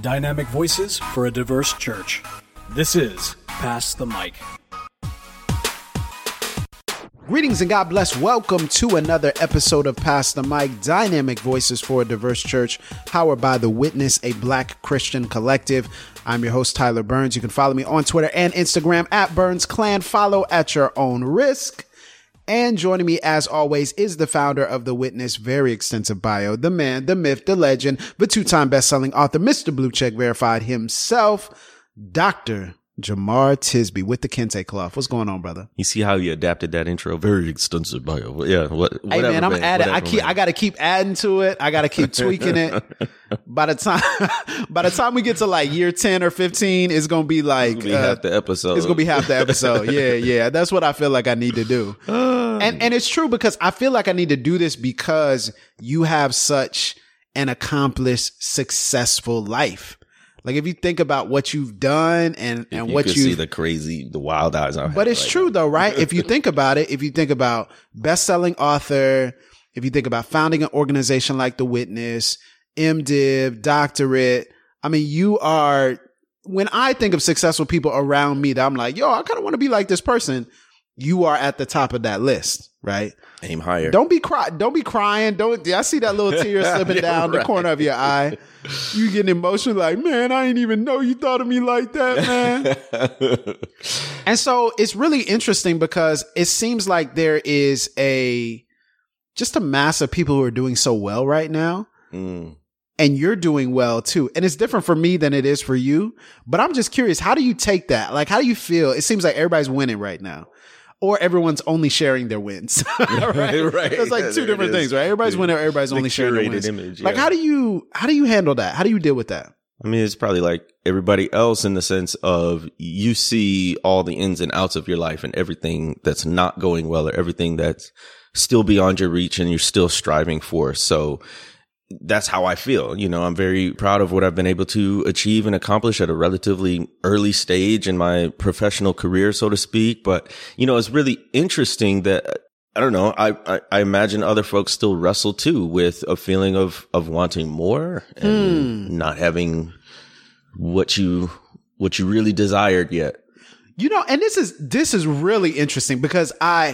Dynamic voices for a diverse church. This is Pass the Mic. Greetings and God bless. Welcome to another episode of Pass the Mic, Dynamic Voices for a Diverse Church, powered by The Witness, a Black Christian collective. I'm your host, Tyler Burns. You can follow me on Twitter and Instagram at Burns Clan. Follow at your own risk. And joining me, as always, is the founder of The Witness, very extensive bio, the man, the myth, the legend, the two-time best-selling author, Mr. Blue Check Verified himself, Dr. Jemar Tisby with the Kente Cloth. What's going on, brother? You see how you adapted that intro? Very extensive bio. Yeah. Whatever, hey man, I'm adding. I got to keep adding to it. I got to keep tweaking it. By the time we get to like year 10 or 15, it's gonna be like half the episode. It's gonna be half the episode. Yeah. That's what I feel like I need to do. And it's true, because I feel like I need to do this because you have such an accomplished, successful life. Like, if you think about what you've done and what you see the wild eyes. But it's true though, right? If you think about it, if you think about best-selling author, if you think about founding an organization like The Witness, MDiv, doctorate, I mean, you are, when I think of successful people around me that I'm like, yo, I kind of want to be like this person, you are at the top of that list, right? Aim higher. Don't be crying. I see that little tear slipping down the corner of your eye. You getting emotional like, man, I didn't even know you thought of me like that, man. And so it's really interesting because it seems like there is just a mass of people who are doing so well right now. And you're doing well too. And it's different for me than it is for you. But I'm just curious, how do you take that? Like, how do you feel? It seems like everybody's winning right now. Or everyone's only sharing their wins. right? It's like two different things, right? Everybody's winning, everybody's only sharing their wins. Image, like, how do you handle that? How do you deal with that? I mean, it's probably like everybody else in the sense of you see all the ins and outs of your life and everything that's not going well or everything that's still beyond your reach and you're still striving for. So that's how I feel. You know, I'm very proud of what I've been able to achieve and accomplish at a relatively early stage in my professional career, so to speak. But, you know, it's really interesting that, I don't know, I imagine other folks still wrestle too with a feeling of wanting more and not having what you really desired yet. You know, and this is really interesting because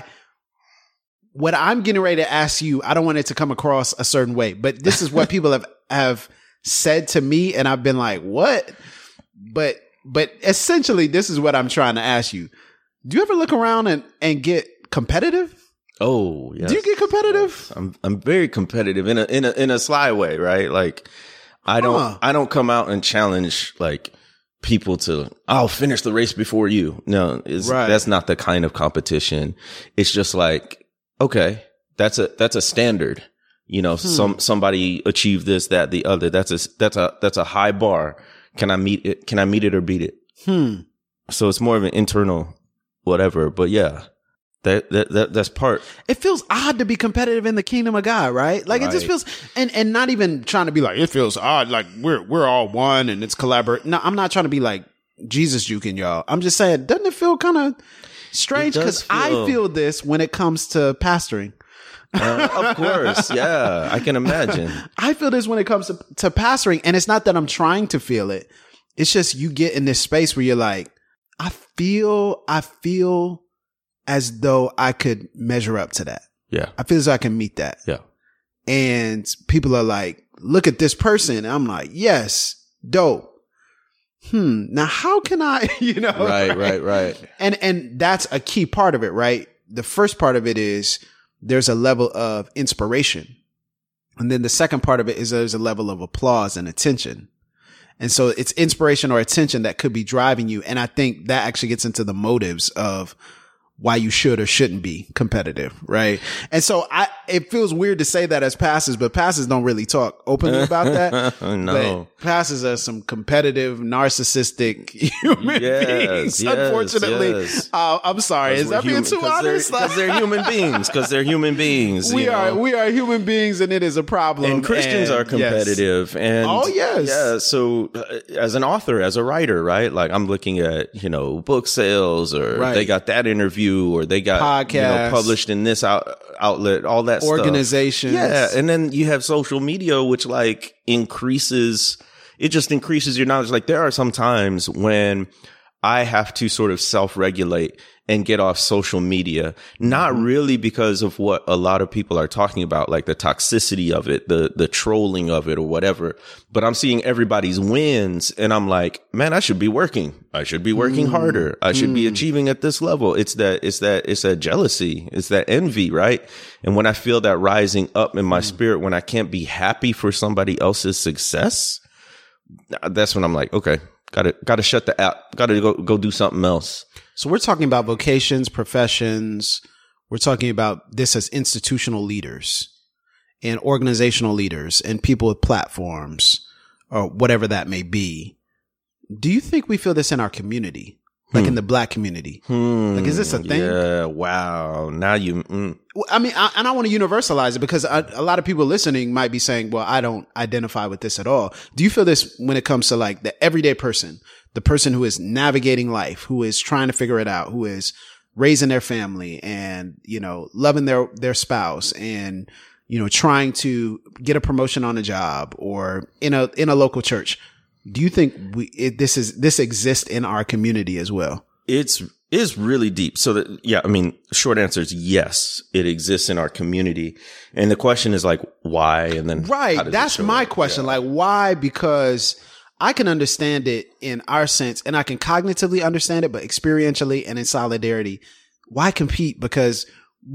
what I'm getting ready to ask you, I don't want it to come across a certain way, but this is what people have said to me. And I've been like, what? But essentially this is what I'm trying to ask you. Do you ever look around and get competitive? Oh, yes. Do you get competitive? Yes. I'm very competitive in a sly way, right? Like I don't come out and challenge like people to, I'll finish the race before you. No, that's not the kind of competition. It's just like, okay, that's a standard. You know, somebody achieved this, that, the other. That's a high bar. Can I meet it? Can I meet it or beat it? So it's more of an internal whatever. But yeah, that's part. It feels odd to be competitive in the kingdom of God, right? Like, right. It just feels, and not even trying to be like, it feels odd. Like we're all one and it's collaborate. No, I'm not trying to be like Jesus juking y'all. I'm just saying, doesn't it feel kind of strange? Because I feel this when it comes to pastoring. Of course. Yeah, I can imagine. I feel this when it comes to pastoring. And it's not that I'm trying to feel it. It's just you get in this space where you're like, I feel as though I could measure up to that. Yeah. I feel as though I can meet that. Yeah. And people are like, look at this person. And I'm like, yes, dope. Now how can I, you know? Right. And that's a key part of it, right? The first part of it is there's a level of inspiration. And then the second part of it is there's a level of applause and attention. And so it's inspiration or attention that could be driving you. And I think that actually gets into the motives of why you should or shouldn't be competitive, right? And so it feels weird to say that as pastors, but pastors don't really talk openly about that. No. But pastors are some competitive, narcissistic human beings, unfortunately. Yes. I'm sorry. Is that being too honest? Because they're human beings. Because they're human beings. We are human beings, and it is a problem. And Christians are competitive. Yes. And oh, yes. Yeah. So as an author, as a writer, right? Like I'm looking at, book sales, or they got that interview, or they got podcast, published in this outlet, all that organizations. Stuff. Yeah. And then you have social media, which like increases it just increases your knowledge. Like there are some times when I have to sort of self-regulate and get off social media, not really because of what a lot of people are talking about, like the toxicity of it, the trolling of it or whatever. But I'm seeing everybody's wins and I'm like, man, I should be working. I should be working harder. I should be achieving at this level. It's that jealousy. It's that envy, right? And when I feel that rising up in my spirit, when I can't be happy for somebody else's success, that's when I'm like, okay, gotta shut the app. Gotta go do something else. So we're talking about vocations, professions. We're talking about this as institutional leaders and organizational leaders and people with platforms or whatever that may be. Do you think we feel this in our community? Like in the Black community? Like, is this a thing? Yeah. Wow. Now you, I mean, I want to universalize it because a lot of people listening might be saying, well, I don't identify with this at all. Do you feel this when it comes to like the everyday person, the person who is navigating life, who is trying to figure it out, who is raising their family and, you know, loving their spouse and, you know, trying to get a promotion on a job or in a local church? Do you think this exists in our community as well? It's really deep. So that, yeah, I mean, short answer is yes, it exists in our community. And the question is like, why? And then, right. That's my question. Yeah. Like, why? Because I can understand it in our sense and I can cognitively understand it, but experientially and in solidarity, why compete? Because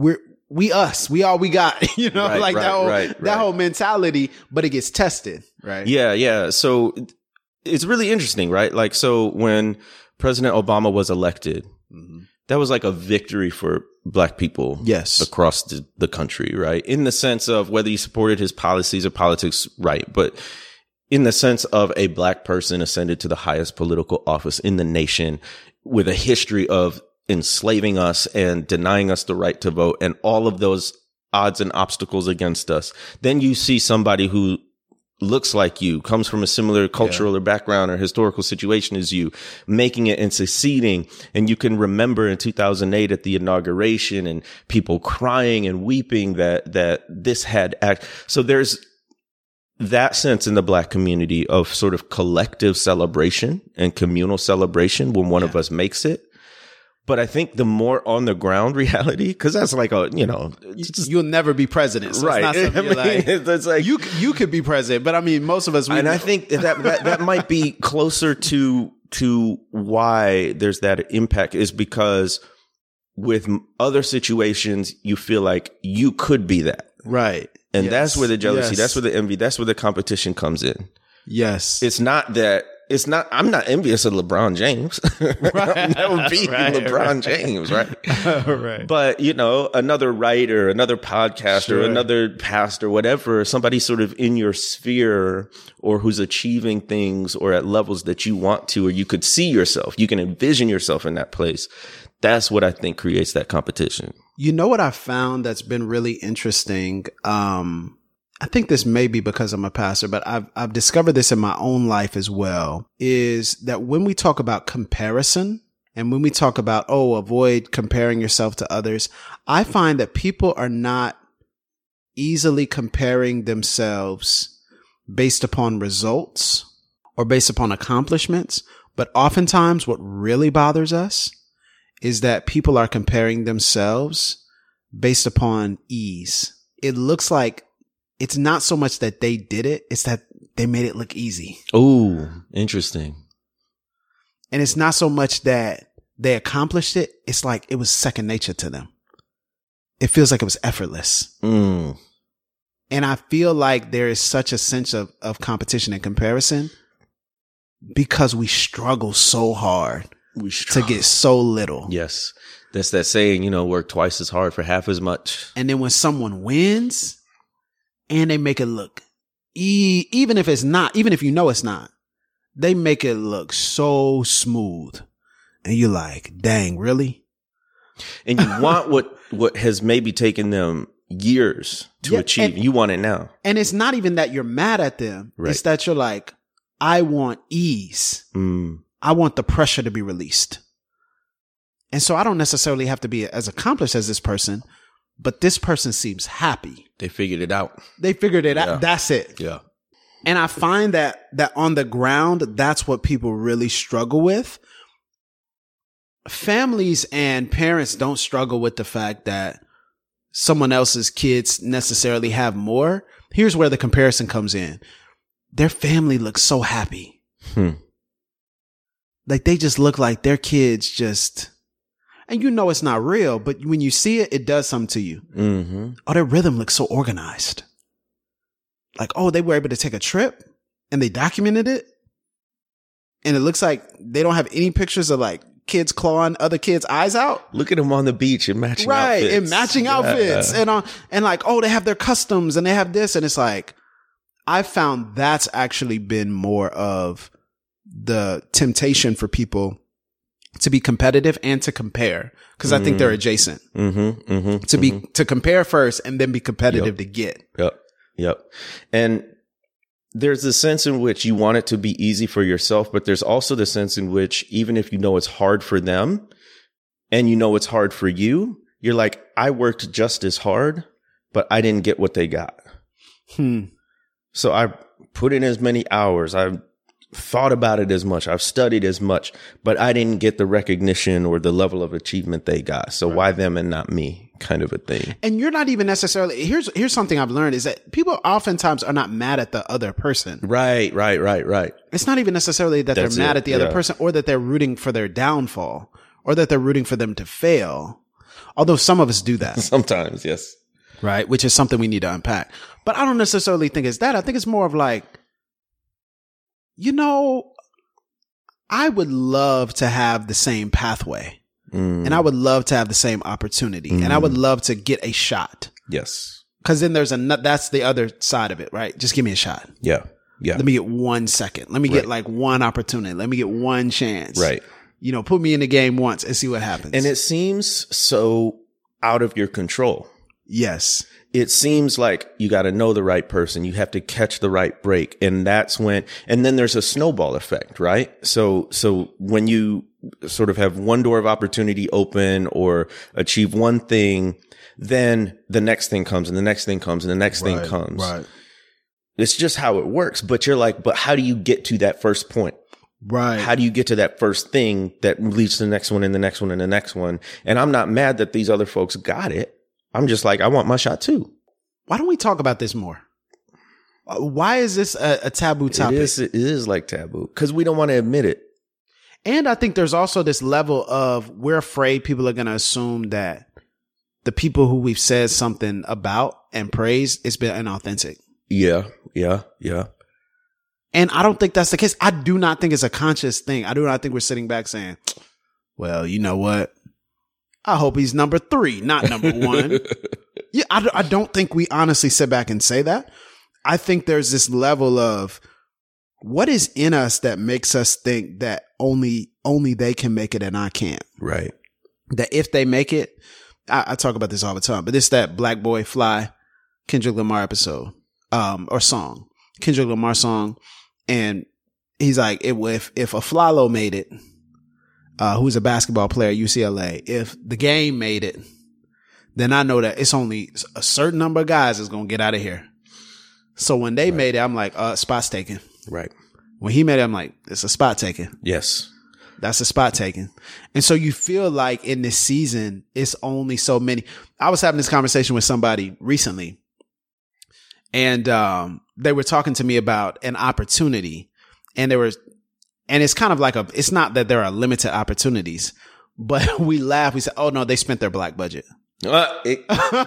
we all we got, you know, right, that whole mentality, but it gets tested. Right. Yeah. Yeah. So it's really interesting, right? Like, so when President Obama was elected, that was like a victory for Black people across the country, right? In the sense of whether you supported his policies or politics, right? But in the sense of a Black person ascended to the highest political office in the nation with a history of enslaving us and denying us the right to vote and all of those odds and obstacles against us. Then you see somebody who looks like you, comes from a similar cultural or background or historical situation as you, making it and succeeding. And you can remember in 2008 at the inauguration and people crying and weeping that this had so there's that sense in the Black community of sort of collective celebration and communal celebration when one of us makes it. But I think the more on the ground reality, because that's like you'll never be president, so right? It's not something that's like you could be president, but I mean, most of us. I think that might be closer to why there's that impact is because with other situations you feel like you could be that, right? And that's where the jealousy, that's where the envy, that's where the competition comes in. Yes, I'm not envious of LeBron James. I'll never be LeBron James, right? Right. But, you know, another writer, another podcaster, another pastor, whatever, somebody sort of in your sphere or who's achieving things or at levels that you want to, or you could see yourself, you can envision yourself in that place. That's what I think creates that competition. You know what I found that's been really interesting? I think this may be because I'm a pastor, but I've discovered this in my own life as well, is that when we talk about comparison and when we talk about, avoid comparing yourself to others, I find that people are not easily comparing themselves based upon results or based upon accomplishments. But oftentimes what really bothers us is that people are comparing themselves based upon ease. It looks like it's not so much that they did it, it's that they made it look easy. Oh, interesting. And it's not so much that they accomplished it, it's like it was second nature to them. It feels like it was effortless. And I feel like there is such a sense of competition and comparison because we struggle so hard to get so little. Yes. That's that saying, you know, work twice as hard for half as much. And then when someone wins, and they make it look, even if it's not, even if you know it's not, they make it look so smooth. And you're like, dang, really? And you want what has maybe taken them years to achieve. You want it now. And it's not even that you're mad at them. Right. It's that you're like, I want ease. I want the pressure to be released. And so I don't necessarily have to be as accomplished as this person, but this person seems happy. They figured it out. They figured it out. That's it. Yeah. And I find that on the ground, that's what people really struggle with. Families and parents don't struggle with the fact that someone else's kids necessarily have more. Here's where the comparison comes in. Their family looks so happy. Like they just look like their kids just, and you know it's not real, but when you see it, it does something to you. Mm-hmm. Oh, their rhythm looks so organized. Like, oh, they were able to take a trip and they documented it. And it looks like they don't have any pictures of like kids clawing other kids' eyes out. Look at them on the beach in matching outfits. Right, in matching outfits. And like, oh, they have their customs and they have this. And it's like, I found that's actually been more of the temptation for people to be competitive and to compare. Because I think they're adjacent. To compare first and then be competitive to get. Yep. And there's the sense in which you want it to be easy for yourself, but there's also the sense in which even if you know it's hard for them and you know it's hard for you, you're like, I worked just as hard, but I didn't get what they got. So I put in as many hours. I've thought about it as much. I've studied as much, but I didn't get the recognition or the level of achievement they got. So why them and not me? Kind of a thing. And you're not even necessarily, here's something I've learned is that people oftentimes are not mad at the other person. Right. It's not even necessarily that they're mad at the other person or that they're rooting for their downfall or that they're rooting for them to fail. Although some of us do that. Sometimes, yes. Right. Which is something we need to unpack. But I don't necessarily think it's that. I think it's more of like, you know, I would love to have the same pathway. And I would love to have the same opportunity and I would love to get a shot. Yes. Cause then that's the other side of it, right? Just give me a shot. Yeah. Let me get 1 second. Let me get like one opportunity. Let me get one chance. Right. You know, put me in the game once and see what happens. And it seems so out of your control. Yes. It seems like you got to know the right person. You have to catch the right break. And that's when, and then there's a snowball effect, right? So when you sort of have one door of opportunity open or achieve one thing, then the next thing comes and the next thing comes and the next thing comes. Right. It's just how it works. But you're like, but how do you get to that first point? Right. How do you get to that first thing that leads to the next one and the next one and the next one? And I'm not mad that these other folks got it. I'm just like, I want my shot too. Why don't we talk about this more? Why is this a taboo topic? It is like taboo because we don't want to admit it. And I think there's also this level of we're afraid people are going to assume that the people who we've said something about and praised, it's been inauthentic. Yeah. And I don't think that's the case. I do not think it's a conscious thing. I do not think we're sitting back saying, well, you know what? I hope he's number 3, not number 1. Yeah, I don't think we honestly sit back and say that. I think there's this level of what is in us that makes us think that only they can make it and I can't. Right. That if they make it, I talk about this all the time, but it's that Black Boy Fly Kendrick Lamar episode, or song, Kendrick Lamar song. And he's like, if a Flalo made it, who's a basketball player at UCLA, if the game made it, then I know that it's only a certain number of guys that's going to get out of here. So when they made it, I'm like, spot's taken. Right. When he made it, I'm like, it's a spot taken. Yes. That's a spot taken. And so you feel like in this season, it's only so many. I was having this conversation with somebody recently and they were talking to me about an opportunity and it's kind of like it's not that there are limited opportunities, but we laugh. We say, oh no, they spent their black budget. Exactly.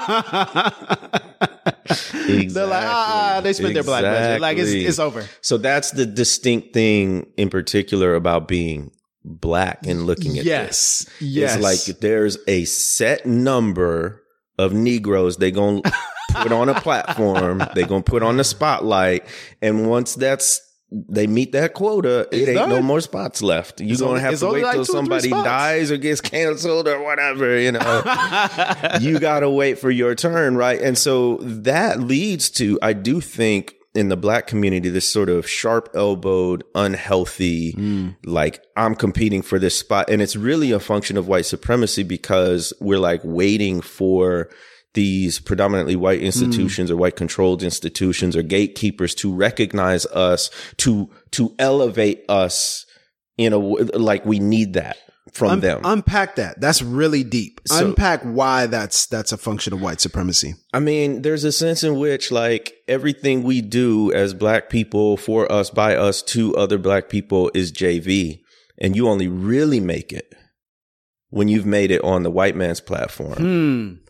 They're like, they spent their black budget. Like it's over. So that's the distinct thing in particular about being black and looking at this. Yes. It's like there's a set number of Negroes they gonna put on a platform. They gonna put on the spotlight. And once they meet that quota, it ain't no more spots left. You're going to have to wait till somebody dies or gets canceled or whatever, you know. You got to wait for your turn, right? And so that leads to, I do think, in the black community, this sort of sharp-elbowed, unhealthy, like, I'm competing for this spot. And it's really a function of white supremacy because we're like waiting for these predominantly white institutions or white controlled institutions or gatekeepers to recognize us, to elevate us in a like we need that from them. Unpack that. That's really deep. So, unpack why that's a function of white supremacy. I mean, there's a sense in which like everything we do as black people, for us, by us, to other black people is JV. And you only really make it when you've made it on the white man's platform.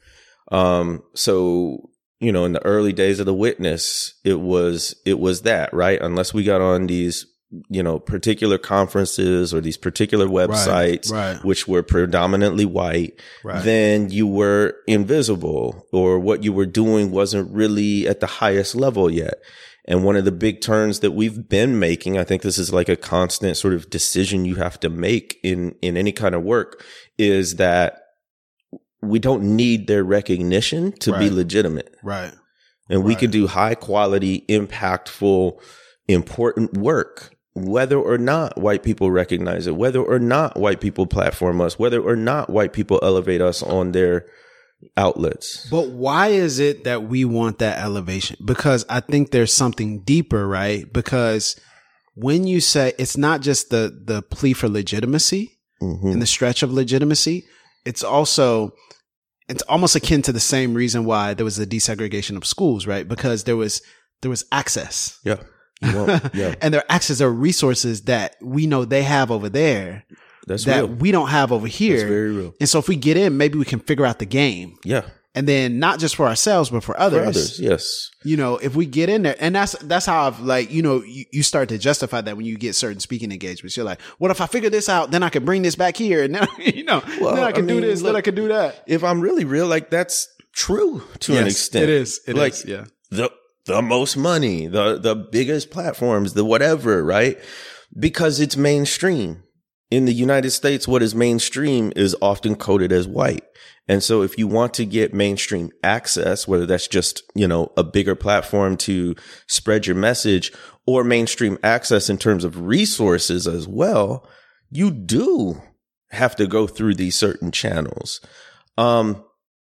So, you know, in the early days of The Witness, it was that, right? Unless we got on these, you know, particular conferences or these particular websites, which were predominantly white, then you were invisible, or what you were doing wasn't really at the highest level yet. And one of the big turns that we've been making, I think this is like a constant sort of decision you have to make in any kind of work, is that we don't need their recognition to be legitimate. Right. And we could do high quality, impactful, important work, whether or not white people recognize it, whether or not white people platform us, whether or not white people elevate us on their outlets. But why is it that we want that elevation? Because I think there's something deeper, right? Because when you say it's not just the plea for legitimacy and the stretch of legitimacy, it's almost akin to the same reason why there was the desegregation of schools, right? Because there was access. Yeah. And there are access to resources that we know they have over there. That's that real. We don't have over here. That's very real. And so if we get in, maybe we can figure out the game. Yeah. And then not just for ourselves, but for others. For others, yes. You know, if we get in there, and that's how I've like, you know, you start to justify that when you get certain speaking engagements. You're like, what if I figure this out? Then I can bring this back here. And then, you know, then I can do this, then I can do that. If I'm really real, like that's true to an extent. It is. It like, is. Yeah. The most money, the biggest platforms, the whatever, right? Because it's mainstream. In the United States, what is mainstream is often coded as white. And so if you want to get mainstream access, whether that's just, you know, a bigger platform to spread your message, or mainstream access in terms of resources as well, you do have to go through these certain channels. But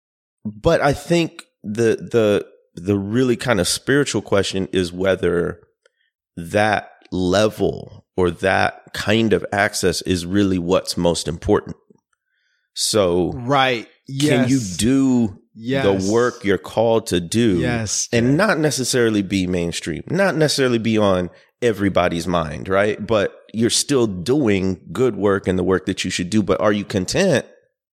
I think the really kind of spiritual question is whether that level or that kind of access is really what's most important. So, right. Yes. Can you do the work you're called to do? Yes. And not necessarily be mainstream, not necessarily be on everybody's mind, right? But you're still doing good work and the work that you should do. But are you content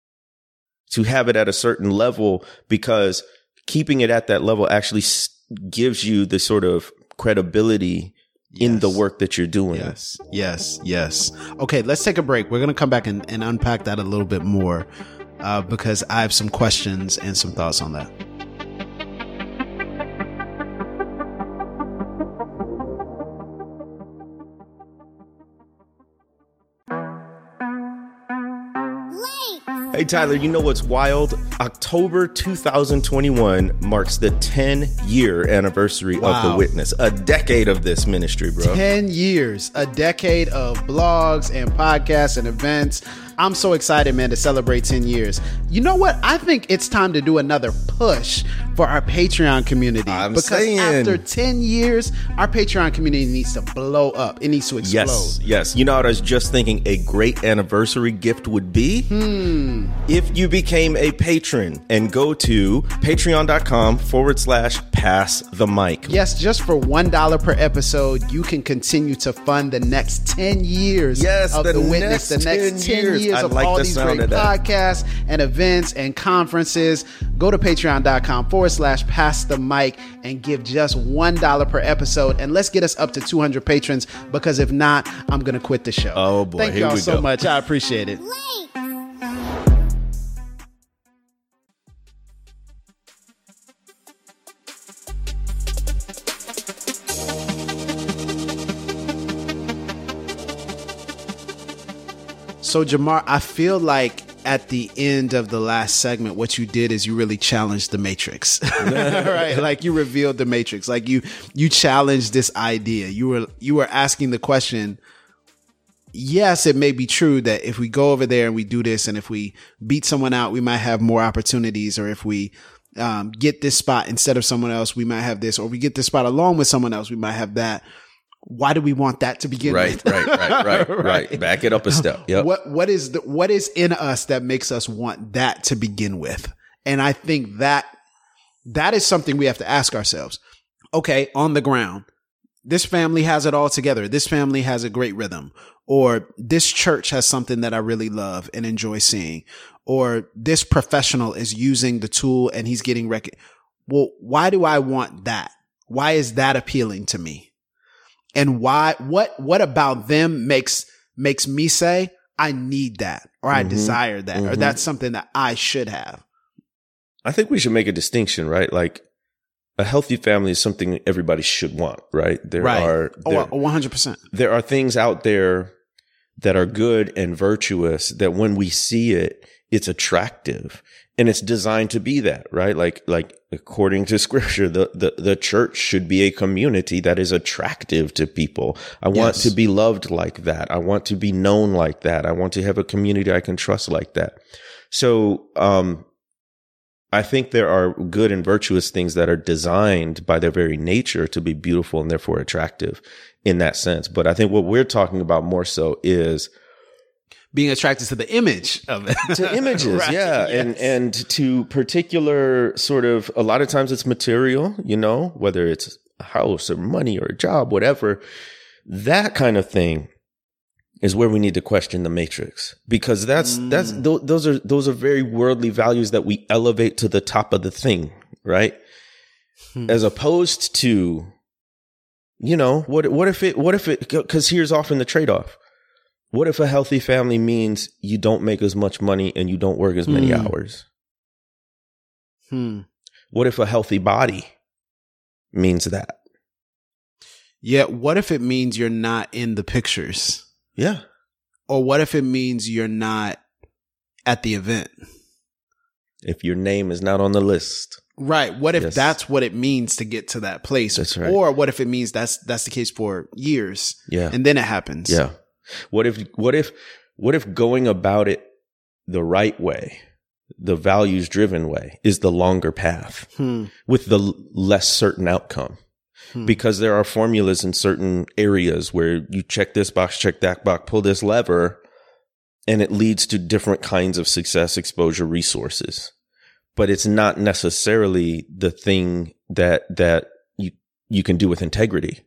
to have it at a certain level? Because keeping it at that level actually gives you the sort of credibility in the work that you're doing. Yes. Okay, let's take a break. We're going to come back and unpack that a little bit more because I have some questions and some thoughts on that. Hey, Tyler, you know what's wild? October 2021 marks the 10-year anniversary of The Witness. A decade of this ministry, bro. 10 years. A decade of blogs and podcasts and events. I'm so excited, man, to celebrate 10 years. You know what? I think it's time to do another push for our Patreon community. Because after 10 years, our Patreon community needs to blow up. It needs to explode. Yes. You know what I was just thinking a great anniversary gift would be? If you became a patron and go to patreon.com/pass the mic. Yes, just for $1 per episode, you can continue to fund the next 10 years of The Witness. The next 10 years of all these great podcasts and events and conferences. Go to patreon.com/pass the mic and give just $1 per episode. And let's get us up to 200 patrons, because if not, I'm going to quit the show. Oh boy. Thank y'all so much. I appreciate it. So Jamar, I feel like at the end of the last segment, what you did is you really challenged the Matrix, right? Like you revealed the Matrix, like you challenged this idea. You were asking the question. Yes, it may be true that if we go over there and we do this, and if we beat someone out, we might have more opportunities, or if we get this spot instead of someone else, we might have this, or we get this spot along with someone else, we might have that. Why do we want that to begin with? Right. Back it up a step. Yep. What is in us that makes us want that to begin with? And I think that is something we have to ask ourselves. Okay, on the ground, this family has it all together. This family has a great rhythm. Or this church has something that I really love and enjoy seeing. Or this professional is using the tool and he's getting Well, why do I want that? Why is that appealing to me? And what about them makes me say, I need that, or I desire that, or that's something that I should have? I think we should make a distinction, right? Like, a healthy family is something everybody should want, right? There are 100%. There are things out there that are good and virtuous that when we see it, it's attractive, and it's designed to be that, right? Like according to scripture, the church should be a community that is attractive to people. I want to be loved like that. I want to be known like that. I want to have a community I can trust like that. So, I think there are good and virtuous things that are designed by their very nature to be beautiful and therefore attractive in that sense. But I think what we're talking about more so is being attracted to the image of it. To images, right, yeah. Yes. And to particular sort of, a lot of times it's material, whether it's a house or money or a job, whatever, that kind of thing is where we need to question the matrix, because those are very worldly values that we elevate to the top of the thing, right? As opposed to, what if it, because here's often the trade-off. What if a healthy family means you don't make as much money and you don't work as many hours? What if a healthy body means that? Yeah. What if it means you're not in the pictures? Yeah. Or what if it means you're not at the event? If your name is not on the list. Right. What if that's what it means to get to that place? That's right. Or what if it means that's the case for years? Yeah. And then it happens. Yeah. What if going about it the right way, the values driven way, is the longer path with the less certain outcome? Because there are formulas in certain areas where you check this box, check that box, pull this lever, and it leads to different kinds of success, exposure, resources. But it's not necessarily the thing that you can do with integrity.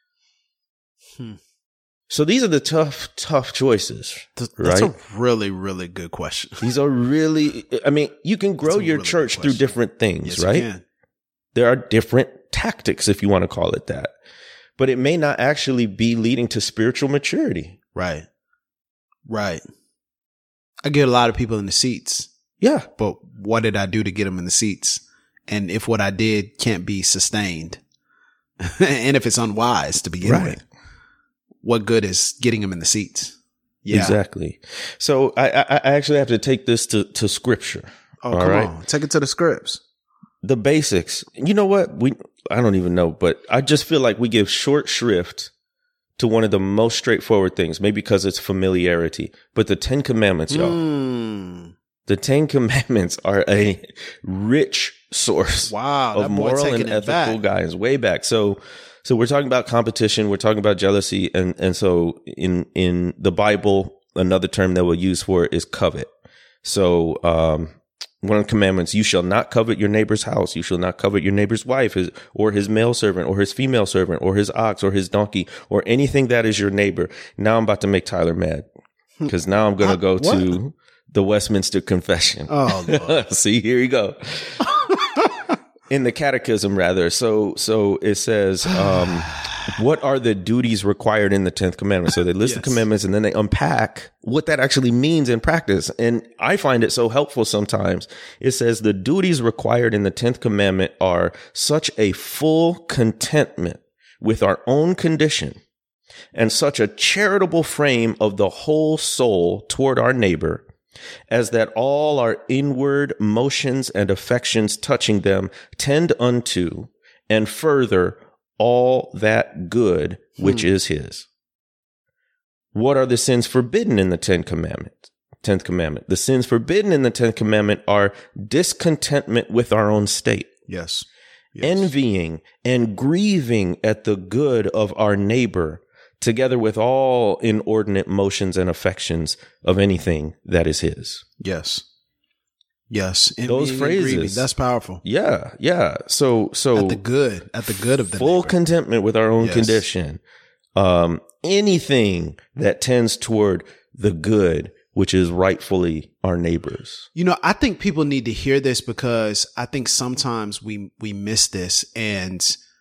So these are the tough choices, That's right? a really, really good question. These are really, you can grow your really church through different things, right? You can. There are different tactics, if you want to call it that, but it may not actually be leading to spiritual maturity. Right. I get a lot of people in the seats. Yeah. But what did I do to get them in the seats? And if what I did can't be sustained, and if it's unwise to begin with, what good is getting them in the seats? Yeah. Exactly. So I actually have to take this to scripture. Oh, come on. Take it to the scripts. The basics. You know what? I don't even know, but I just feel like we give short shrift to one of the most straightforward things, maybe because it's familiarity, but the 10 Commandments, y'all. The 10 Commandments are a rich source of moral and ethical guidance way back. So we're talking about competition. We're talking about jealousy. And so in the Bible, another term that we'll use for it is covet. So, one of the commandments, you shall not covet your neighbor's house. You shall not covet your neighbor's wife, or his male servant, or his female servant, or his ox, or his donkey, or anything that is your neighbor. Now I'm about to make Tyler mad, because now I'm going to go to the Westminster Confession. Oh, Lord. See, here you go. In the catechism, rather. So it says, what are the duties required in the 10th commandment? So they list the commandments and then they unpack what that actually means in practice. And I find it so helpful sometimes. It says the duties required in the 10th commandment are such a full contentment with our own condition and such a charitable frame of the whole soul toward our neighbor, as that all our inward motions and affections touching them tend unto and further all that good which is his. What are the sins forbidden in the 10 Commandments? 10th commandment. The sins forbidden in the 10th commandment are discontentment with our own state, Yes. envying and grieving at the good of our neighbor, together with all inordinate motions and affections of anything that is his. Yes. Yes. Those Envying and phrases. grieving. That's powerful. Yeah. So At the good of the full neighbor. contentment with our own Yes. condition. Anything that tends toward the good, which is rightfully our neighbor's. You know, I think people need to hear this because I think sometimes we miss this, and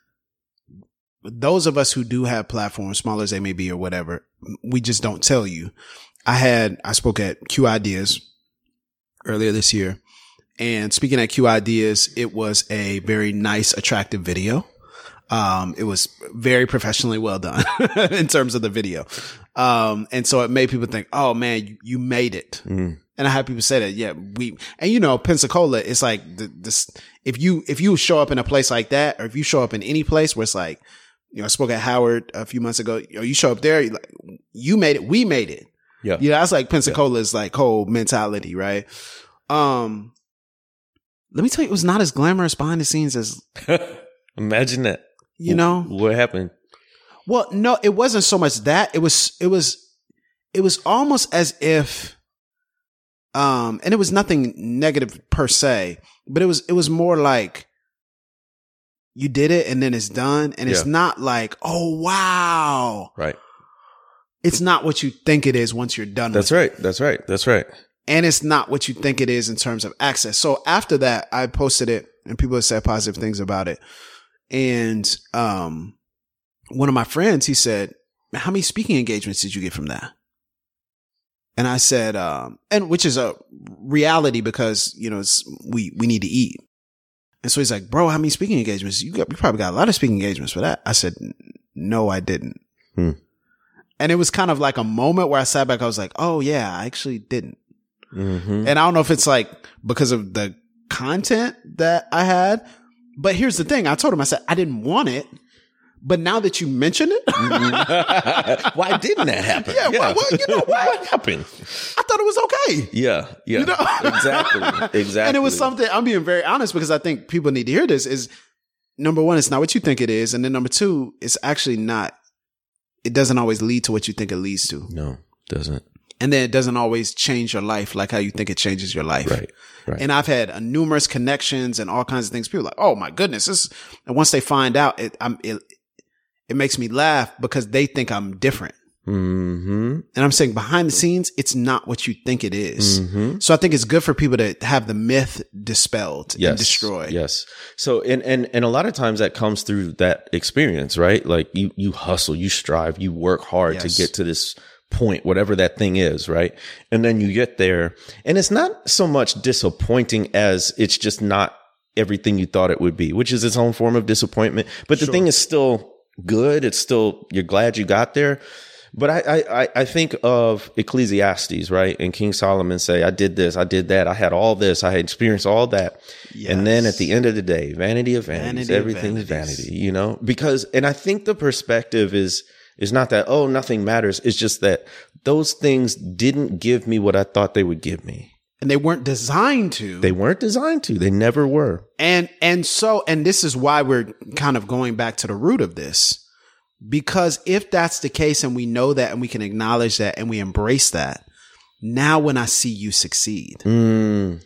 those of us who do have platforms, small as they may be or whatever, we just don't tell you. I spoke at Q Ideas earlier this year, and speaking at Q Ideas, it was a very nice, attractive video. It was very professionally well done in terms of the video. And so it made people think, oh man, you made it. And I had people say that, yeah, and you know, Pensacola, it's like this, if you show up in a place like that, or if you show up in any place where it's like, you know, I spoke at Howard a few months ago, you know, you show up there, like, you made it, we made it. Yeah. You know, that's like Pensacola's like whole mentality, right? Let me tell you, it was not as glamorous behind the scenes as, Imagine that. you know, What happened? well, no, it wasn't so much that. It was almost as if, and it was nothing negative per se, but it was more like you did it and then it's done. And it's not like, oh, wow. Right. It's not what you think it is once you're done with it. That's right. And it's not what you think it is in terms of access. So after that, I posted it and people have said positive things about it. And, one of my friends, he said, how many speaking engagements did you get from that? And I said, and which is a reality because, you know, we need to eat. And so he's like, bro, how many speaking engagements? You probably got a lot of speaking engagements for that. I said, no, I didn't. And it was kind of like a moment where I sat back. I was like, oh yeah, I actually didn't. And I don't know if it's like because of the content that I had, but here's the thing. I told him, I said, I didn't want it. But now that you mention it, why didn't that happen? Yeah, well, you know what happened? I thought it was okay. Yeah, You know? exactly. And it was something, I'm being very honest because I think people need to hear this is, number one, it's not what you think it is. And then number two, it's actually not, it doesn't always lead to what you think it leads to. No, it doesn't. And then it doesn't always change your life like how you think it changes your life. Right. And I've had numerous connections and all kinds of things. People are like, oh my goodness. And once they find out, it makes me laugh because they think I'm different. And I'm saying behind the scenes, it's not what you think it is. So I think it's good for people to have the myth dispelled and destroyed. Yes. So, and a lot of times that comes through that experience, right? Like you hustle, you strive, you work hard to get to this point, whatever that thing is, right? And then you get there and it's not so much disappointing as it's just not everything you thought it would be, which is its own form of disappointment. But the thing is still good. It's still, you're glad you got there. But I think of Ecclesiastes, right? And King Solomon say, I did this, I did that, I had all this, I had experienced all that. Yes. And then at the end of the day, vanity of vanities, everything is vanity, you know? Because, and I think the perspective is not that, oh, nothing matters. It's just that those things didn't give me what I thought they would give me. And they weren't designed to. They weren't designed to. They never were. And this is why we're kind of going back to the root of this. Because if that's the case and we know that and we can acknowledge that and we embrace that, now when I see you succeed, when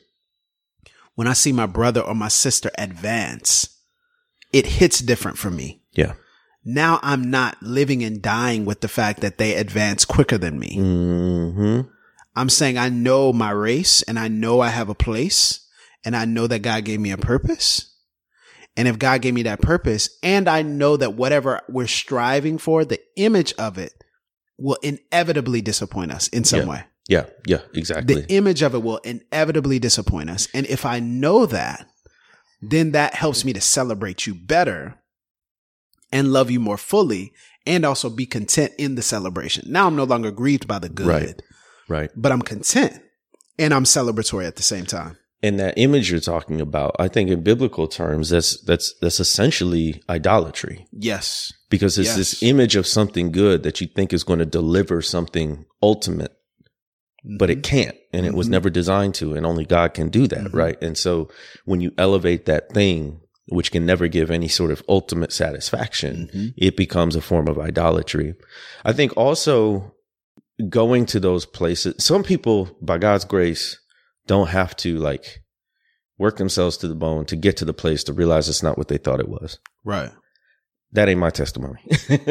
I see my brother or my sister advance, it hits different for me. Yeah. Now I'm not living and dying with the fact that they advance quicker than me. I'm saying I know my race and I know I have a place and I know that God gave me a purpose. And if God gave me that purpose and I know that whatever we're striving for, the image of it will inevitably disappoint us in some way. Yeah, exactly. The image of it will inevitably disappoint us. And if I know that, then that helps me to celebrate you better and love you more fully and also be content in the celebration. Now I'm no longer grieved by the good. Right. But I'm content and I'm celebratory at the same time. And that image you're talking about, I think in biblical terms, that's essentially idolatry. Yes. Because it's this image of something good that you think is going to deliver something ultimate but it can't, and it was never designed to, and only God can do that, right? And so when you elevate that thing, which can never give any sort of ultimate satisfaction, it becomes a form of idolatry. I think also going to those places, some people, by God's grace, don't have to like work themselves to the bone to get to the place to realize it's not what they thought it was. Right. That ain't my testimony.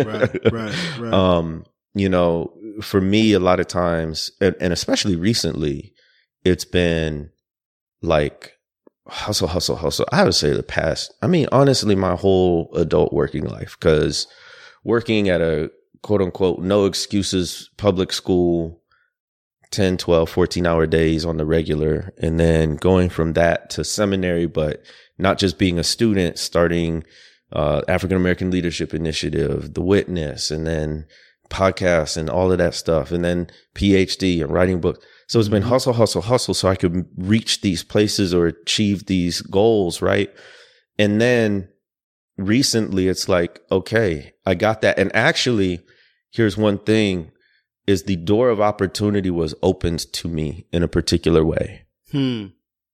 Right. You know, for me, a lot of times, and especially recently, it's been like hustle. I would say the past, I mean, honestly, my whole adult working life, because working at a quote unquote, no excuses public school, 10, 12, 14-hour days on the regular, and then going from that to seminary, but not just being a student, starting African American Leadership Initiative, The Witness, and then podcasts and all of that stuff, and then PhD and writing books. So it's been hustle so I could reach these places or achieve these goals, right? And then recently it's like, okay, I got that. And actually, here's one thing, is the door of opportunity was opened to me in a particular way. And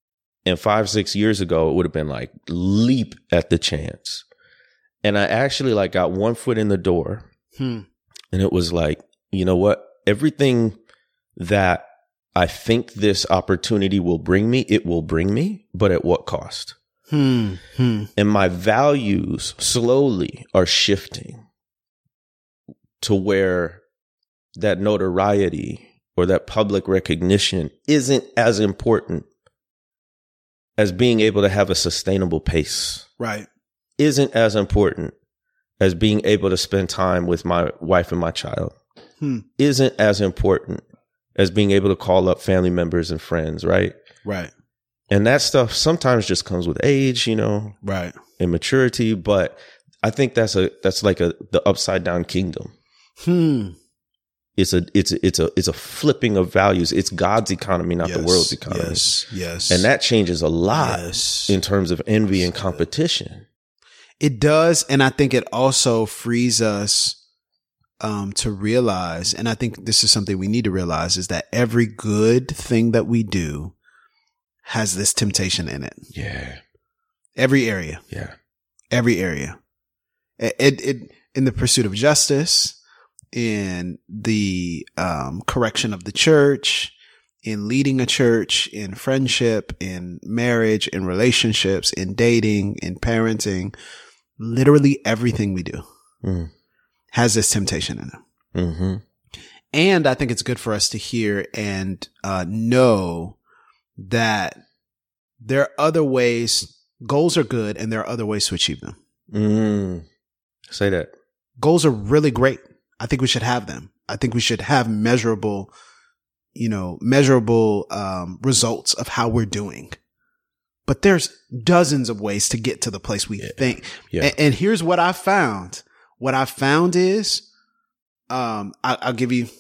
5-6 years ago, it would have been like leap at the chance. And I actually like got one foot in the door. And it was like, you know what? Everything that I think this opportunity will bring me, it will bring me, but at what cost? And my values slowly are shifting to where that notoriety or that public recognition isn't as important as being able to have a sustainable pace. Right. Isn't as important as being able to spend time with my wife and my child. Isn't as important as being able to call up family members and friends, right? Right. And that stuff sometimes just comes with age, you know, right, and maturity. But I think that's like the upside down kingdom. It's a flipping of values. It's God's economy, not the world's economy. Yes. And that changes a lot in terms of envy and competition. It does. And I think it also frees us to realize, and I think this is something we need to realize, is that every good thing that we do has this temptation in it. Yeah. Every area. Yeah. Every area. It in the pursuit of justice, in the correction of the church, in leading a church, in friendship, in marriage, in relationships, in dating, in parenting, literally everything we do has this temptation in it. And I think it's good for us to hear and know that there are other ways. Goals are good, and there are other ways to achieve them. Say that. Goals are really great. I think we should have them. I think we should have measurable results of how we're doing. But there's dozens of ways to get to the place we think. Yeah. And here's what I found. What I found is, I'll give you,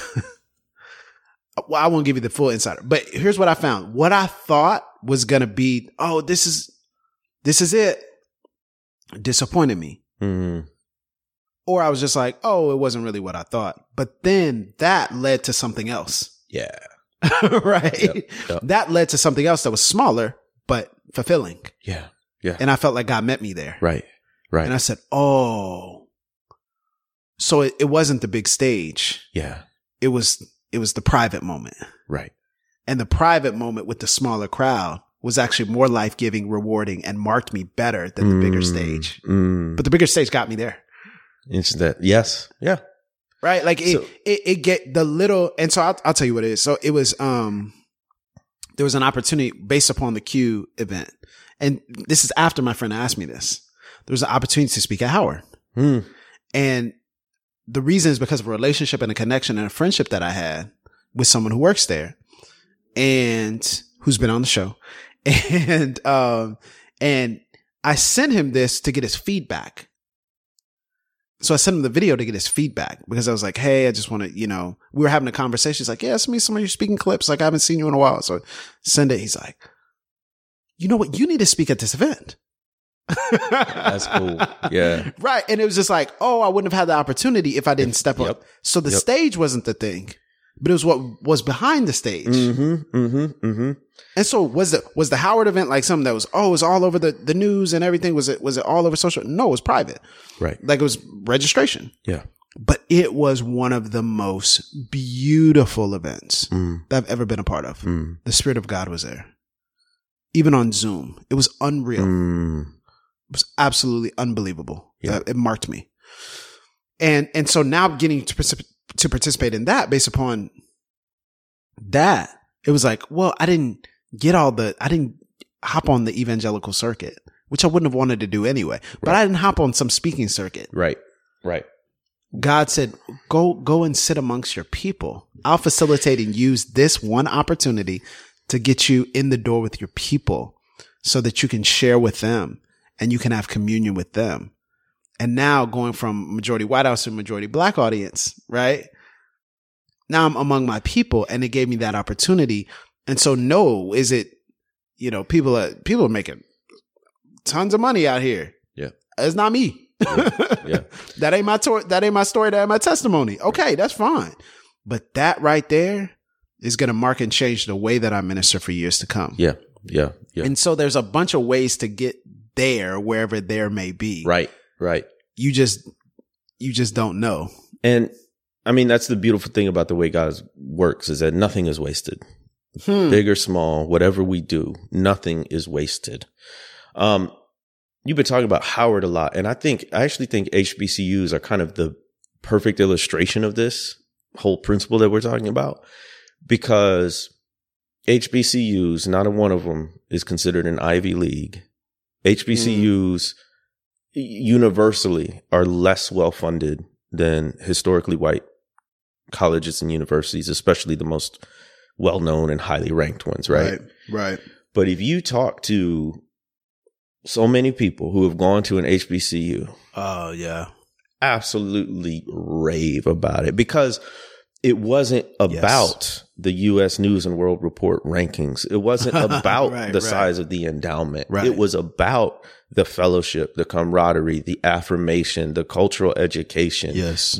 well, I won't give you the full insider, but here's what I found. What I thought was going to be, oh, this is it, disappointed me. Or I was just like, oh, it wasn't really what I thought. But then that led to something else. Yeah. Right. Yep. That led to something else that was smaller, but fulfilling. Yeah. Yeah. And I felt like God met me there. Right. Right. And I said, oh, so it wasn't the big stage. Yeah. It was the private moment. Right. And the private moment with the smaller crowd was actually more life-giving, rewarding, and marked me better than the bigger stage. But the bigger stage got me there. Instant. Yes. Yeah. Right. Like it get the little, and so I'll tell you what it is. So it was, there was an opportunity based upon the Q event. And this is after my friend asked me this. There was an opportunity to speak at Howard. And the reason is because of a relationship and a connection and a friendship that I had with someone who works there and who's been on the show. And I sent him this to get his feedback. So I sent him the video to get his feedback because I was like, hey, I just want to, we were having a conversation. He's like, yeah, send me some of your speaking clips. Like, I haven't seen you in a while. So send it. He's like, you know what? You need to speak at this event. That's cool. Yeah. Right. And it was just like, oh, I wouldn't have had the opportunity if I didn't step up. So the stage wasn't the thing. but it was what was behind the stage. And so was the Howard event like something that was, it was all over the news and everything? Was it all over social? No, it was private. Right. Like it was registration. Yeah. But it was one of the most beautiful events that I've ever been a part of. The Spirit of God was there. Even on Zoom. It was unreal. It was absolutely unbelievable. Yeah. It marked me. And so now getting to participate in that based upon that, it was like, well, I didn't hop on the evangelical circuit, which I wouldn't have wanted to do anyway, but I didn't hop on some speaking circuit. Right. God said, go and sit amongst your people. I'll facilitate and use this one opportunity to get you in the door with your people so that you can share with them and you can have communion with them. And now going from majority white house to majority black audience, right? Now I'm among my people and it gave me that opportunity. And so people are making tons of money out here. Yeah. It's not me. Yeah. That ain't my story. That ain't my testimony. Okay. That's fine. But that right there is going to mark and change the way that I minister for years to come. Yeah. And so there's a bunch of ways to get there, wherever there may be. Right. You just don't know. And I mean, that's the beautiful thing about the way God works, is that nothing is wasted. Big or small, whatever we do, nothing is wasted. You've been talking about Howard a lot, and I actually think HBCUs are kind of the perfect illustration of this whole principle that we're talking about, because HBCUs, not one of them is considered an Ivy League. HBCUs universally are less well-funded than historically white colleges and universities, especially the most well-known and highly ranked ones, right? Right. But if you talk to so many people who have gone to an HBCU, oh yeah, absolutely rave about it, because it wasn't about the U.S. News and World Report rankings. It wasn't about the size of the endowment. Right. It was about the fellowship, the camaraderie, the affirmation, the cultural education,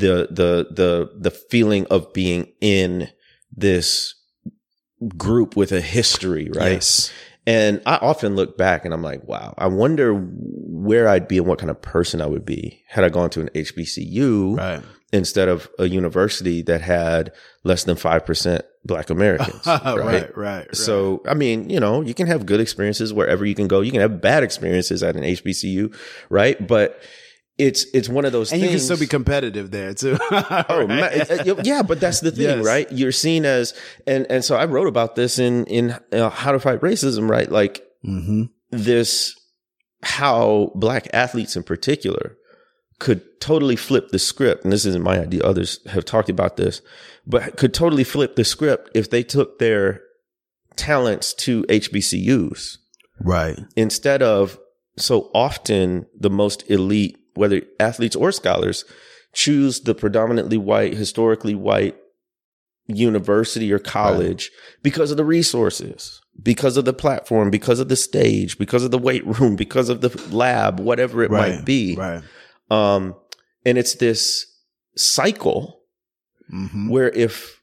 the feeling of being in this group with a history, right? Yes. And I often look back and I'm like, wow, I wonder where I'd be and what kind of person I would be had I gone to an HBCU instead of a university that had less than 5% Black Americans. Right. So, I mean, you can have good experiences wherever you can go. You can have bad experiences at an HBCU, right? But it's one of those things. And you can still be competitive there too. Yeah, but that's the thing, right? You're seen as, and so I wrote about this in How to Fight Racism, right? Like this, how Black athletes in particular could totally flip the script. And this isn't my idea. Others have talked about this, but could totally flip the script if they took their talents to HBCUs. Right. Instead of, so often the most elite, whether athletes or scholars, choose the predominantly white, historically white university or college because of the resources, because of the platform, because of the stage, because of the weight room, because of the lab, whatever it might be. Right. And it's this cycle where if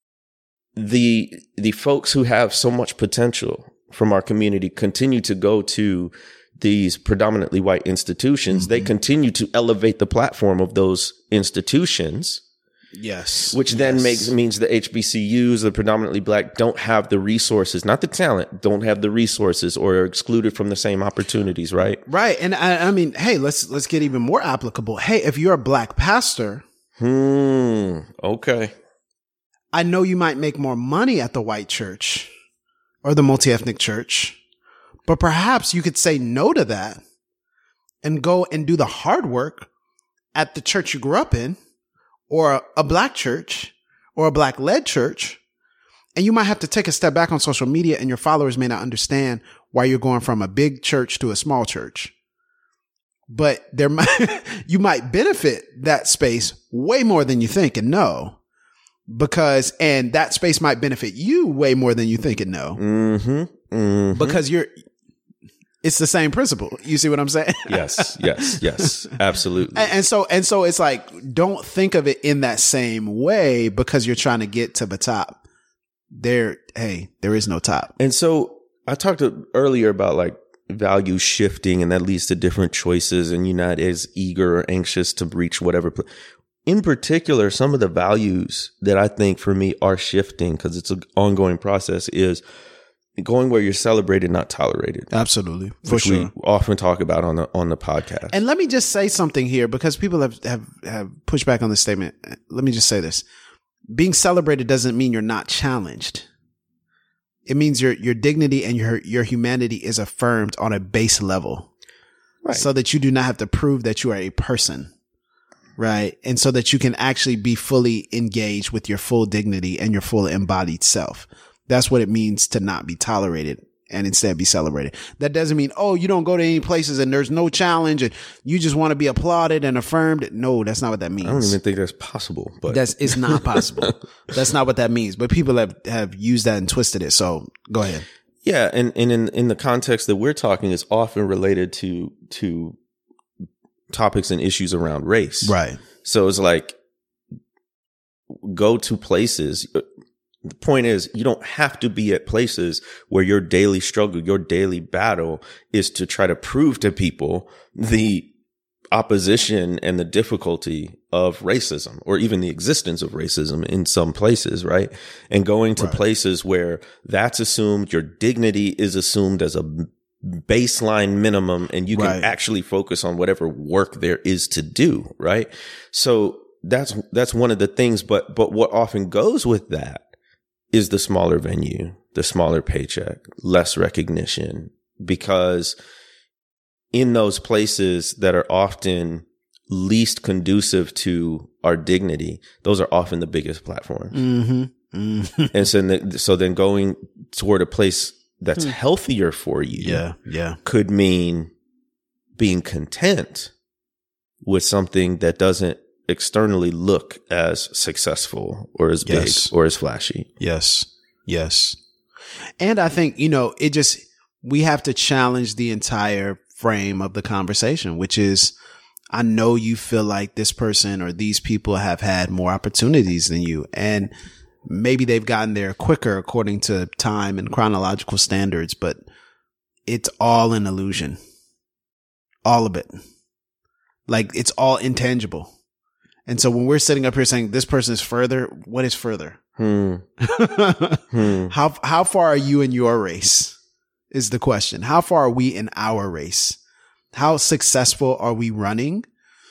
the folks who have so much potential from our community continue to go to these predominantly white institutions, they continue to elevate the platform of those institutions. Yes. Which then means the HBCUs, the predominantly Black, don't have the resources, not the talent, don't have the resources, or are excluded from the same opportunities, right? Right. And I mean, hey, let's get even more applicable. Hey, if you're a Black pastor. Okay. I know you might make more money at the white church or the multi-ethnic church, but perhaps you could say no to that and go and do the hard work at the church you grew up in, or a Black church or a Black led church. And you might have to take a step back on social media, and your followers may not understand why you're going from a big church to a small church. But you might benefit that space way more than you think and know, and that space might benefit you way more than you think and know. Because It's the same principle. You see what I'm saying? Yes, absolutely. And so it's like, don't think of it in that same way because you're trying to get to the top. There is no top. And so I talked earlier about like value shifting, and that leads to different choices, and you're not as eager or anxious to reach whatever. In particular, some of the values that I think for me are shifting because it's an ongoing process is going where you're celebrated, not tolerated. Absolutely. For which sure. we often talk about on the podcast. And let me just say something here because people have pushed back on this statement. Let me just say this. Being celebrated doesn't mean you're not challenged. It means your dignity and your humanity is affirmed on a base level. Right. So that you do not have to prove that you are a person. Right. And so that you can actually be fully engaged with your full dignity and your full embodied self. That's what it means to not be tolerated and instead be celebrated. That doesn't mean, oh, you don't go to any places and there's no challenge and you just want to be applauded and affirmed. No, that's not what that means. I don't even think that's possible, but it's not possible. That's not what that means. But people have used that and twisted it. So go ahead. Yeah. And in the context that we're talking, it's often related to topics and issues around race. Right. So it's like, go to places. The point is, you don't have to be at places where your daily struggle, your daily battle is to try to prove to people the opposition and the difficulty of racism or even the existence of racism in some places, right? And going to places where that's assumed, your dignity is assumed as a baseline minimum, and you can actually focus on whatever work there is to do, right? So that's one of the things, but what often goes with that is the smaller venue, the smaller paycheck, less recognition, because in those places that are often least conducive to our dignity, those are often the biggest platforms. Mm-hmm. Mm-hmm. And so then going toward a place that's healthier for you could mean being content with something that doesn't externally look as successful or as big or as flashy. Yes. And I think, we have to challenge the entire frame of the conversation, which is, I know you feel like this person or these people have had more opportunities than you, and maybe they've gotten there quicker according to time and chronological standards, but it's all an illusion. All of it. Like, it's all intangible. And so when we're sitting up here saying this person is further, what is further? How far are you in your race is the question. How far are we in our race? How successful are we running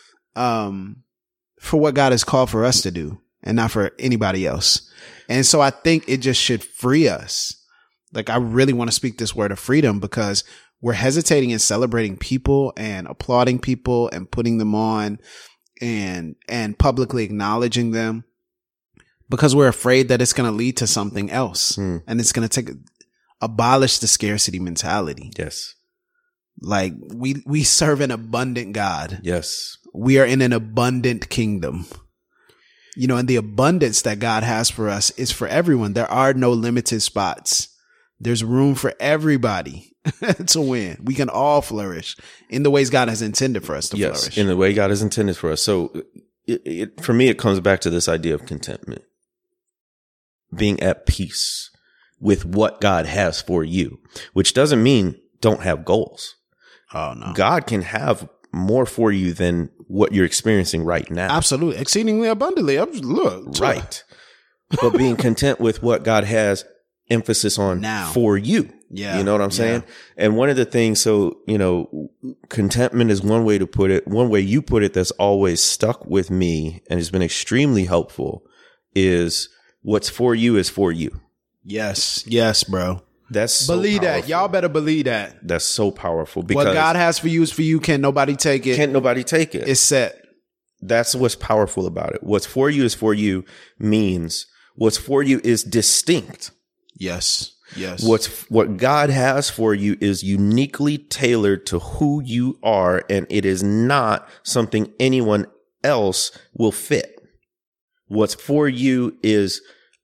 for what God has called for us to do and not for anybody else? And so I think it just should free us. Like, I really want to speak this word of freedom because we're hesitating in celebrating people and applauding people and putting them on and publicly acknowledging them because we're afraid that it's going to lead to something else and it's going to abolish the scarcity mentality. Yes. Like we serve an abundant God. Yes. We are in an abundant kingdom, and the abundance that God has for us is for everyone. There are no limited spots. There's room for everybody to win. We can all flourish in the ways God has intended for us to flourish. In the way God has intended for us. So for me, it comes back to this idea of contentment, being at peace with what God has for you, which doesn't mean don't have goals. Oh, no. God can have more for you than what you're experiencing right now. Absolutely. Exceedingly abundantly. Look. Right. But being content with what God has emphasis on now for you. Yeah. You know what I'm saying? And one of the things, contentment is one way to put it. One way you put it that's always stuck with me and has been extremely helpful is what's for you is for you. Yes. Yes, bro. That's so believe powerful. that. Y'all better believe that. That's so powerful because what God has for you is for you. Can't nobody take it. Can't nobody take it. It's set. That's what's powerful about it. What's for you is for you means what's for you is distinct. Yes. Yes. What God has for you is uniquely tailored to who you are, and it is not something anyone else will fit. What's for you is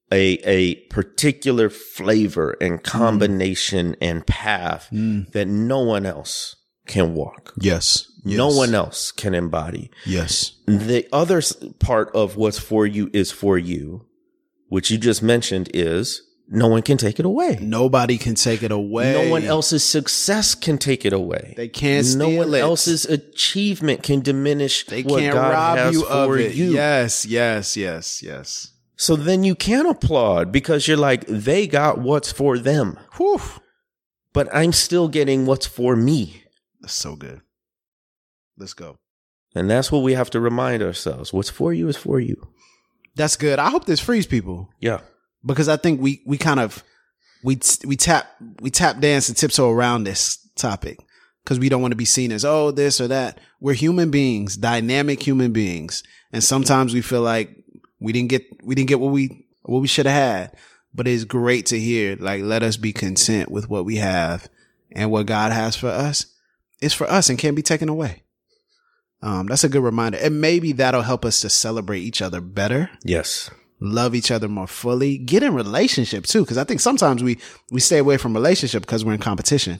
a particular flavor and combination and path that no one else can walk. Yes. No one else can embody. Yes. The other part of what's for you is for you, which you just mentioned, is no one can take it away. Nobody can take it away. No one else's success can take it away. They can't steal it. No one else's achievement can diminish They what can't God rob has you of for it. you. Yes, yes, yes, yes. So then you can applaud because you're like, they got what's for them. Whew. But I'm still getting what's for me. That's so good. Let's go. And that's what we have to remind ourselves. What's for you is for you. That's good. I hope this frees people. Yeah. Because I think we kind of we tap dance and tiptoe around this topic because we don't want to be seen as, oh, this or that. We're human beings, dynamic human beings. And sometimes we feel like we didn't get what we should have had. But it's great to hear, like, let us be content with what we have, and what God has for us is for us and can't be taken away. That's a good reminder. And maybe that'll help us to celebrate each other better. Yes. Love each other more fully. Get in relationship too. Cause I think sometimes we stay away from relationship because we're in competition.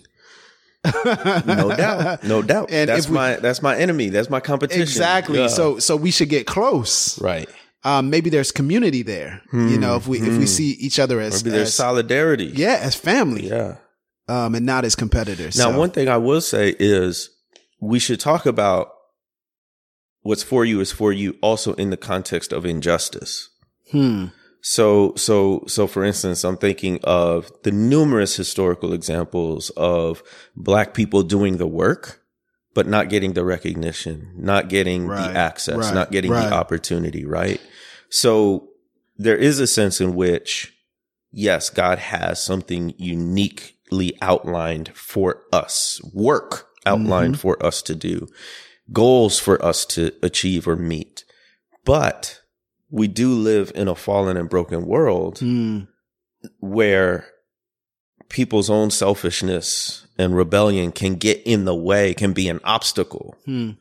No doubt. No doubt. And that's my enemy. That's my competition. Exactly. Yeah. So we should get close. Right. Maybe there's community there. You know, if we see each other as, maybe there's solidarity. Yeah. As family. Yeah. And not as competitors. Now, one thing I will say is we should talk about what's for you is for you also in the context of injustice. So for instance, I'm thinking of the numerous historical examples of Black people doing the work, but not getting the recognition, not getting the access, not getting the opportunity, right? So there is a sense in which, yes, God has something uniquely outlined for us, work outlined for us to do, goals for us to achieve or meet. But we do live in a fallen and broken world where people's own selfishness and rebellion can get in the way, can be an obstacle.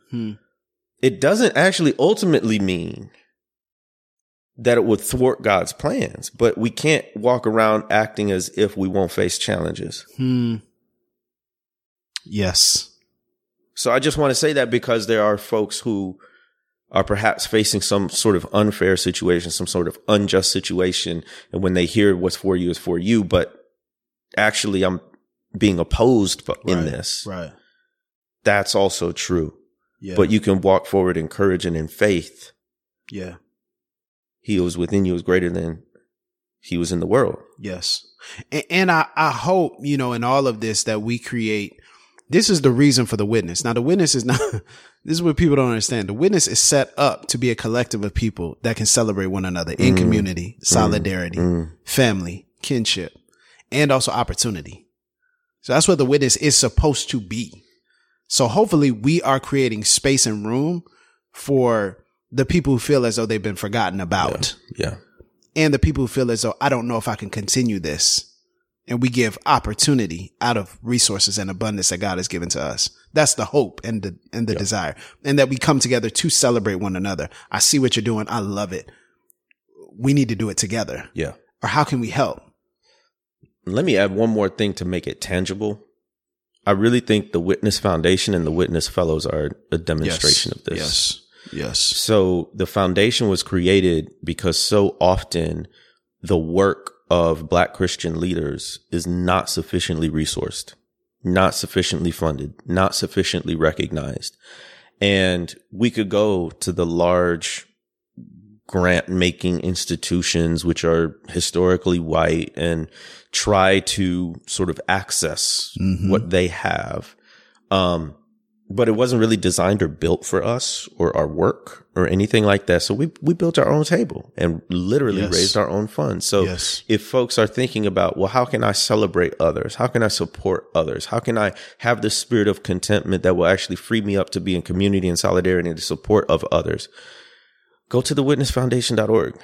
It doesn't actually ultimately mean that it would thwart God's plans, but we can't walk around acting as if we won't face challenges. Yes. So I just want to say that because there are folks who are perhaps facing some sort of unfair situation, some sort of unjust situation. And when they hear what's for you is for you, but actually I'm being opposed in this. Right. That's also true. Yeah. But you can walk forward in courage and in faith. Yeah. He who was within you is greater than he was in the world. Yes. And I hope, you know, in all of this that we create, this is the reason for the witness. Now, the witness is not, this is what people don't understand. The witness is set up to be a collective of people that can celebrate one another in community, solidarity, family, kinship, and also opportunity. So that's what the witness is supposed to be. So hopefully we are creating space and room for the people who feel as though they've been forgotten about. Yeah. And the people who feel as though I don't know if I can continue this. And we give opportunity out of resources and abundance that God has given to us. That's the hope and the desire. And that we come together to celebrate one another. I see what you're doing. I love it. We need to do it together. Yeah. Or how can we help? Let me add one more thing to make it tangible. I really think the Witness Foundation and the Witness Fellows are a demonstration of this. Yes. So the foundation was created because so often the work of Black Christian leaders is not sufficiently resourced, not sufficiently funded, not sufficiently recognized. And we could go to the large grant making institutions, which are historically white, and try to sort of access what they have. But it wasn't really designed or built for us or our work or anything like that. So we built our own table and literally raised our own funds. So if folks are thinking about, well, how can I celebrate others? How can I support others? How can I have the spirit of contentment that will actually free me up to be in community and solidarity and the support of others? Go to thewitnessfoundation.org.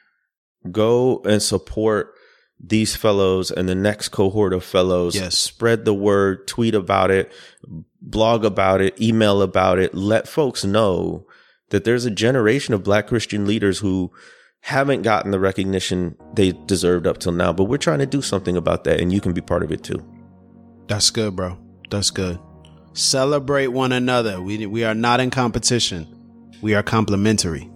Go and support these fellows and the next cohort of fellows. Spread the word, tweet about it, blog about it, email about it. Let folks know that there's a generation of Black Christian leaders who haven't gotten the recognition they deserved up till now, but we're trying to do something about that, and you can be part of it too. That's good, bro. That's good. Celebrate one another. We are not in competition. We are complementary.